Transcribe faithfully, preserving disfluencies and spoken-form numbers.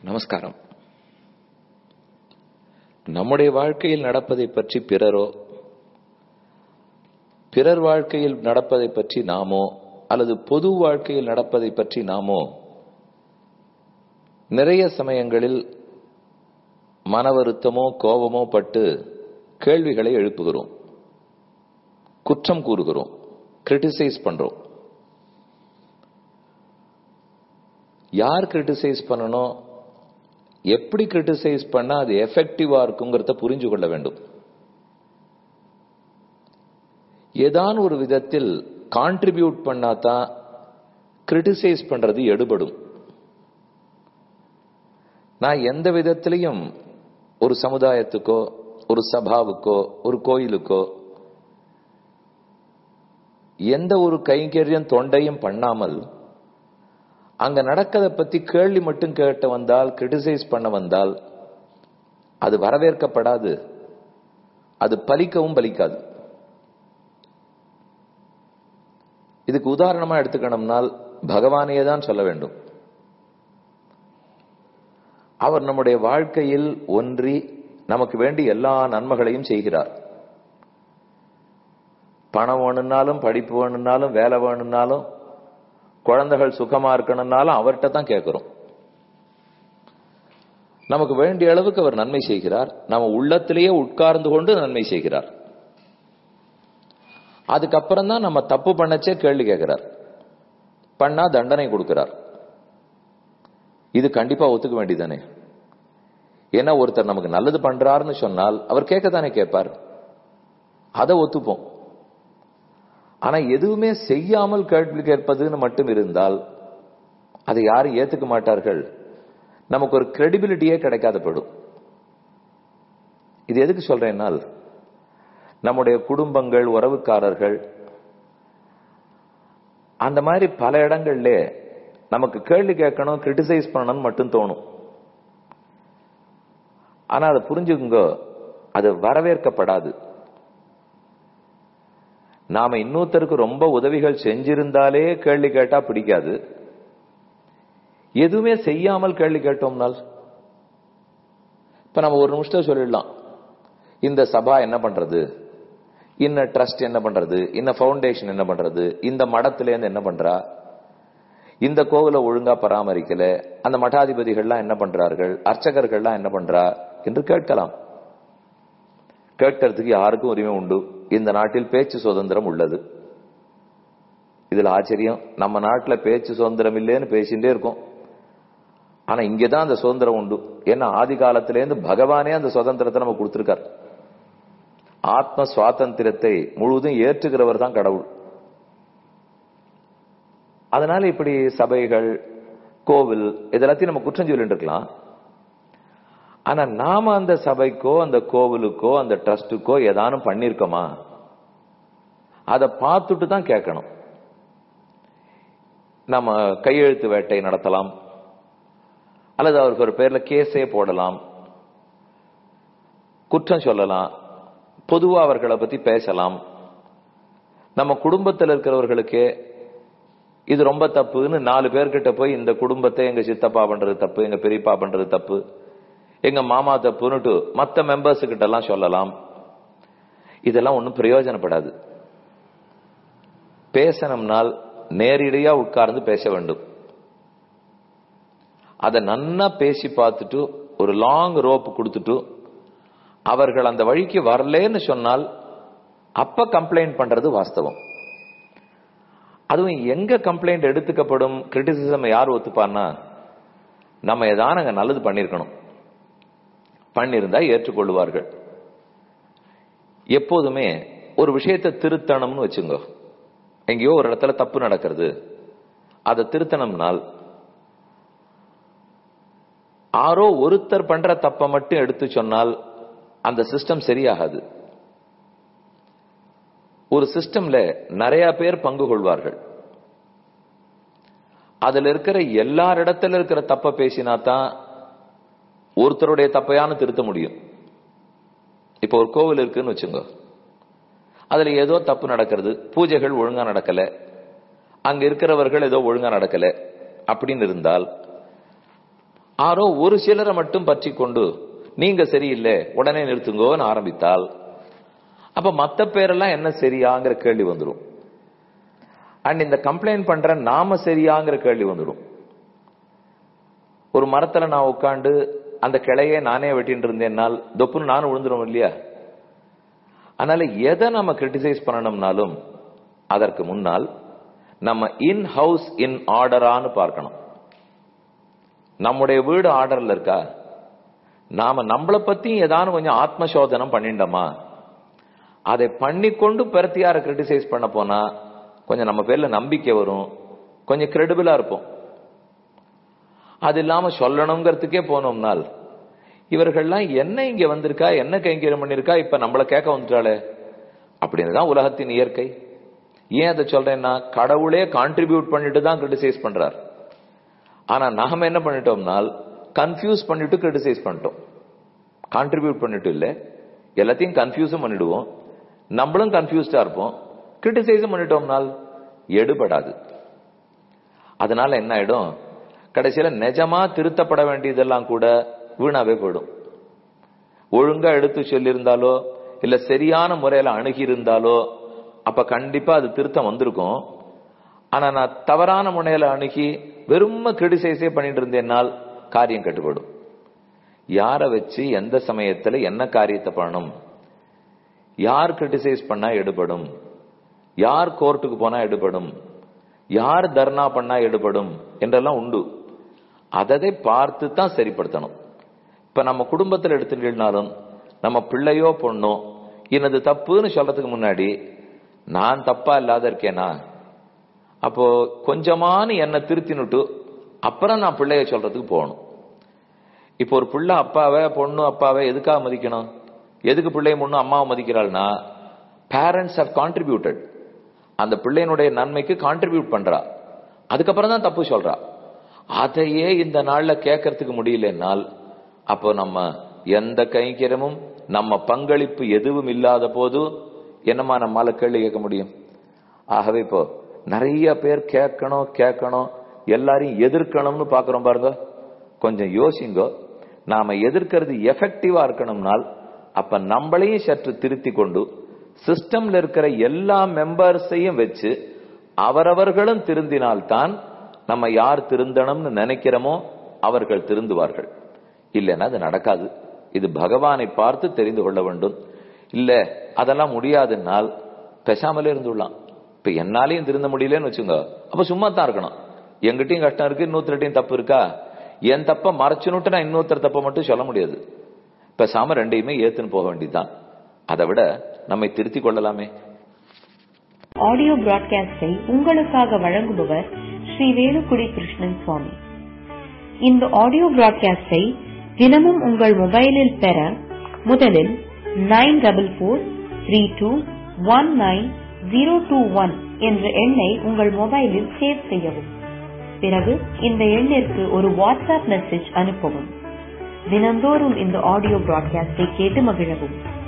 நமஸ்காரம். நம்முடைய வாழ்க்கையில் நடப்பதை பற்றி பிறரோ, பிறர் வாழ்க்கையில் நடப்பதை பற்றி நாமோ, அல்லது பொது வாழ்க்கையில் நடப்பதை பற்றி நாமோ நிறைய சமயங்களில் மன வருத்தமோ கோபமோ பட்டு கேள்விகளை எழுப்புகிறோம், குற்றம் கூறுகிறோம், கிரிட்டிசைஸ் பண்றோம். யார் கிரிட்டிசைஸ் பண்ணணும், எப்படி கிரிட்டிசைஸ் பண்ணா அது எஃபெக்டிவா இருக்குங்கிறத புரிஞ்சு கொள்ள வேண்டும். ஏதான் ஒரு விதத்தில் கான்ட்ரிபியூட் பண்ணாதான் கிரிட்டிசைஸ் பண்றது எடுபடும். நான் எந்த விதத்திலையும் ஒரு சமுதாயத்துக்கோ, ஒரு சபாவுக்கோ, ஒரு கோயிலுக்கோ எந்த ஒரு கைங்கரியம் தொண்டையும் பண்ணாமல் அங்க நடக்கதை பத்தி கேள்வி மட்டும் கேட்ட வந்தால், கிரிட்டிசைஸ் பண்ண வந்தால் அது வரவேற்கப்படாது, அது பலிக்கவும் பலிக்காது. இதுக்கு உதாரணமா எடுத்துக்கணும்னால் பகவானையே தான் சொல்ல வேண்டும். அவர் நம்முடைய வாழ்க்கையில் ஒன்றி நமக்கு வேண்டி எல்லா நன்மைகளையும் செய்கிறார். பணம் வேணும்னாலும், படிப்பு வேணும்னாலும், வேலை வேணும்னாலும், குழந்தைகள் சுகமா இருக்கணும்னாலும் அவர்கிட்ட தான் கேட்கிறோம். நமக்கு வேண்டிய அளவுக்கு அவர் நன்மை செய்கிறார். நம்ம உள்ளத்திலேயே உட்கார்ந்து கொண்டு நன்மை செய்கிறார். அதுக்கப்புறம் தான் நம்ம தப்பு பண்ணச்சே கேள்வி கேட்கிறார், பண்ணா தண்டனை கொடுக்கிறார். இது கண்டிப்பா ஒத்துக்க வேண்டியதானே. ஏன்னா ஒருத்தர் நமக்கு நல்லது பண்றாருன்னு சொன்னால் அவர் கேட்கத்தானே கேட்பார், அதை ஒத்துப்போம். ஆனா எதுவுமே செய்யாமல் கேள்வி கேட்பதுன்னு மட்டும் இருந்தால் அதை யாரும் ஏத்துக்க மாட்டார்கள். நமக்கு ஒரு கிரெடிபிலிட்டியே கிடைக்காத போயிடும். இது எதுக்கு சொல்றேன்னால், நம்முடைய குடும்பங்கள், உறவுக்காரர்கள், அந்த மாதிரி பல இடங்கள்ல நமக்கு கேள்வி கேட்கணும், கிரிட்டிசைஸ் பண்ணணும்னு மட்டும் தோணும். ஆனா அதை புரிஞ்சுக்குங்க, அது வரவேற்கப்படாது. நாம இன்னொருத்தருக்கு ரொம்ப உதவிகள் செஞ்சிருந்தாலே கேள்வி கேட்டா பிடிக்காது. எதுவுமே செய்யாமல் கேள்வி கேட்டோம்னால், இப்ப நம்ம ஒரு நிமிஷம் சொல்லிடலாம், இந்த சபா என்ன பண்றது, இன்ன ட்ரஸ்ட் என்ன பண்றது, இன்ன பவுண்டேஷன் என்ன பண்றது, இந்த மடத்திலேருந்து என்ன பண்றா, இந்த கோவிலை ஒழுங்கா பராமரிக்கல, அந்த மடாதிபதிகள்லாம் என்ன பண்றார்கள், அர்ச்சகர்கள்லாம் என்ன பண்றா என்று கேட்கலாம். கேட்கறதுக்கு யாருக்கும் உரிமை உண்டு. இந்த நாட்டில் பேச்சு சுதந்திரம் உள்ளது. இதுல ஆச்சரியம், நம்ம நாட்டுல பேச்சு சுதந்திரம் இல்லைன்னு பேசிட்டே இருக்கும். ஆனா இங்கதான் அந்த சுதந்திரம் உண்டு. ஏன்னா ஆதி காலத்திலேருந்து பகவானே அந்த சுதந்திரத்தை நம்ம கொடுத்திருக்கார். ஆத்ம சுவாதந்திரத்தை முழுவதும் ஏற்றுகிறவர் தான் கடவுள். அதனால இப்படி சபைகள், கோவில், இதெல்லாத்தையும் நம்ம குற்றம் சொல்லிட்டு இருக்கலாம். ஆனா நாம அந்த சபைக்கோ, அந்த கோவிலுக்கோ, அந்த ட்ரஸ்டுக்கோ ஏதானும் பண்ணிருக்கோமா, அதை பார்த்துட்டு தான் கேட்கணும். நம்ம கையெழுத்து வேட்டை நடத்தலாம், அல்லது அவருக்கு ஒரு பேர்ல கேஸே போடலாம், குற்றம் சொல்லலாம், பொதுவா அவர்களை பத்தி பேசலாம். நம்ம குடும்பத்தில் இருக்கிறவர்களுக்கே இது ரொம்ப தப்புன்னு நாலு பேர்கிட்ட போய், இந்த குடும்பத்தை எங்க சித்தப்பா பண்றது தப்பு, எங்க பெரியப்பா பண்றது தப்பு, எங்க மாமா தப்புன்னுட்டு மற்ற மெம்பர்ஸ் கிட்ட எல்லாம் சொல்லலாம். இதெல்லாம் ஒன்றும் பிரயோஜனப்படாது. பேசணும்னால் நேரடியா உட்கார்ந்து பேச வேண்டும். அதை நன்னா பேசி பார்த்துட்டு ஒரு லாங் ரோப் கொடுத்துட்டு அவர்கள் அந்த வழிக்கு வரலன்னு சொன்னால் அப்ப கம்ப்ளைண்ட் பண்றது வாஸ்தவம். அதுவும் எங்க கம்ப்ளைண்ட் எடுத்துக்கப்படும், கிரிட்டிசிசம் யார் ஒத்துப்பான்னா, நம்ம ஏதாவது அங்க நல்லது பண்ணிருக்கணும், பண்ணிருந்தா ஏற்றுக்கொள்வார்கள். எப்போதுமே ஒரு விஷயத்தை திருத்தணும்னு வச்சுங்க, எங்கேயோ ஒரு இடத்துல தப்பு நடக்கிறது, அதை திருத்தணும்னால் யாரோ ஒருத்தர் பண்ற தப்பை மட்டும் எடுத்து சொன்னால் அந்த சிஸ்டம் சரியாகாது. ஒரு சிஸ்டம்ல நிறைய பேர் பங்கு கொள்வார்கள். அதுல இருக்கிற எல்லாரிடத்துல இருக்கிற தப்ப பேசினா தான் ஒருத்தருடைய தப்பையான திருத்த முடியும். இப்ப ஒரு கோவில் இருக்குன்னு வச்சுங்க, அதுல ஏதோ தப்பு நடக்கிறது, பூஜைகள் ஒழுங்கா நடக்கல, அங்க இருக்கிறவர்கள் ஏதோ ஒழுங்கா நடக்கல அப்படின்னு இருந்தால் ஆரோ ஒரு சிலரை மட்டும் பற்றி கொண்டு நீங்க சரியில்லை உடனே நிறுத்துங்கோன்னு ஆரம்பித்தால் அப்ப மத்த பேரெல்லாம் என்ன சரியாங்கிற கேள்வி வந்துடும். அண்ட் இந்த கம்ப்ளைண்ட் பண்ற நாம சரியாங்கிற கேள்வி வந்துடும். ஒரு மரத்துல நான் உட்காந்து அந்த கிளையே நானே வெட்டிட்டு இருந்தேன்னால் தொப்புன்னு நானும் விழுந்துரும் இல்லையா? அதனால எதை நம்ம கிரிட்டிசைஸ் பண்ணணும்னாலும் அதற்கு முன்னால் நம்ம இன் ஹவுஸ் இன் ஆர்டரான்னு பார்க்கணும். நம்முடைய வீடு ஆர்டர்ல இருக்கா? நாம நம்மளை பத்தி ஏதாவது கொஞ்சம் ஆத்ம சோதனம் பண்ணிட்டோமா? அதை பண்ணிக்கொண்டு பிரத்தியார கிரிட்டிசைஸ் பண்ண போனா கொஞ்சம் நம்ம பேர்ல நம்பிக்கை வரும், கொஞ்சம் கிரெடிபிளா இருப்போம். அது இல்லாம சொல்லணுங்கிறதுக்கே போனோம்னால் இவர்கள்லாம் என்ன இங்க வந்திருக்கா, என்ன கைங்கரியம் பண்ணிருக்கா, இப்ப நம்மள கேட்க வந்துட்டாளே அப்படின்னு தான் உலகத்தின் இயற்கை. ஏன் அதை சொல்றேன்னா, கடவுளே கான்ட்ரிபியூட் பண்ணிட்டு தான் கிரிட்டிசைஸ் பண்றார். ஆனா நாம என்ன பண்ணிட்டோம்னால் கன்ஃபியூஸ் பண்ணிட்டு கிரிட்டிசைஸ் பண்ணிட்டோம். கான்ட்ரிபியூட் பண்ணிட்டு இல்ல, எல்லாத்தையும் கன்ஃபியூஸும் பண்ணிடுவோம், நம்மளும் கன்ஃபியூஸ்டா இருப்போம், கிரிட்டிசைஸும் பண்ணிட்டோம்னால் எடுபடாது. அதனால என்ன ஆயிடும், கடைசியில நிஜமா திருத்தப்பட வேண்டியதெல்லாம் கூட வீணாவே போயிடும். ஒழுங்கா எடுத்து சொல்லியிருந்தாலோ இல்ல சரியான முறையில அணுகி இருந்தாலோ அப்ப கண்டிப்பா அது திருத்தம் வந்திருக்கும். ஆனா நான் தவறான முறையில அணுகி வெறும் கிரிட்டிசைஸே பண்ணிட்டு இருந்தேன்னால் காரியம் கட்டுப்படும். யார வச்சு எந்த சமயத்துல என்ன காரியத்தை பண்ணணும், யார் கிரிட்டிசைஸ் பண்ணா எடுபடும், யார் கோர்ட்டுக்கு போனா எடுபடும், யார் தர்ணா பண்ணா எடுபடும் என்றெல்லாம் உண்டு. அதை பார்த்து தான் சரிப்படுத்தணும். இப்ப நம்ம குடும்பத்தில் எடுத்துட்டாலும் நம்ம பிள்ளையோ பொண்ணோ எனது தப்புன்னு சொல்றதுக்கு முன்னாடி நான் தப்பா இல்லாத இருக்கேனா, அப்போ கொஞ்சமான என்ன திருத்தினுட்டு அப்புறம் நான் பிள்ளைய சொல்றதுக்கு போகணும். இப்போ ஒரு பிள்ளை அப்பாவை பொண்ணு அப்பாவை எதுக்காக மதிக்கணும், எதுக்கு பிள்ளைய பொண்ணு அம்மாவை மதிக்கிறாள்னா பேரண்ட்ஸ் ஹவ் கான்ட்ரிபியூட்டட், அந்த பிள்ளையினுடைய நன்மைக்கு கான்ட்ரிபியூட் பண்றா, அதுக்கப்புறம் தான் தப்பு சொல்றா. அதையே இந்த நாள்ல கேட்கறதுக்கு முடியலன்னால் அப்போ நம்ம எந்த கைங்கரியமும் நம்ம பங்களிப்பு எதுவும் இல்லாத போது என்னமா நம்மால கேள்வி கேட்க முடியும்? ஆகவே இப்போ நிறைய பேர் கேட்கணும் கேட்கணும் எல்லாரையும் எதிர்க்கணும்னு பாக்குறோம் பாருங்க. கொஞ்சம் யோசிங்க, நாம எதிர்க்கிறது எஃபெக்டிவா இருக்கணும்னால் அப்ப நம்மளையும் சற்று திருத்தி கொண்டு சிஸ்டம்ல இருக்கிற எல்லா மெம்பர்ஸையும் வச்சு அவரவர்களும் திருந்தினால்தான் நம்ம யார் திருந்தணும்னு நினைக்கிறோமோ அவர்கள் திருந்துவார்கள். இல்லைன்னா அது நடக்காது. இது பகவானை பார்த்து தெரிந்து கொள்ள வேண்டும். இல்ல அதெல்லாம் முடியாதுன்னால் பேசாமலே இருந்துடலாம். இப்ப என்னாலையும் திருந்த முடியலன்னு வச்சுங்க, அப்ப சும்மா தான் இருக்கணும். எங்கிட்டையும் கஷ்டம் இருக்கு, இன்னொருத்தர்கிட்டையும் தப்பு இருக்கா, என் தப்ப மறைச்சுனுட்டு நான் இன்னொருத்தர் தப்ப மட்டும் சொல்ல முடியாது. பேசாம ரெண்டையுமே ஏத்துன்னு போக வேண்டியதுதான். அதை விட நம்மை திருத்திக் கொள்ளலாமே. ஆடியோ பிராட்காஸ்டை உங்களுக்காக வழங்குபவர் ஸ்ரீ வேலுக்குடி கிருஷ்ணன் சுவாமி. இந்த ஆடியோ பிராட்காஸ்டை தினமும் உங்கள் மொபைலில் பெற முதலில் nine double four three two one nine zero two one என்ற எண்ணை உங்கள் மொபைலில் சேவ் செய்யவும். பிறகு இந்த எண்ணிற்கு ஒரு வாட்ஸ்அப் மெசேஜ் அனுப்பவும். தினந்தோறும் இந்த ஆடியோ பிராட்காஸ்டை கேட்டு மகிழவும்.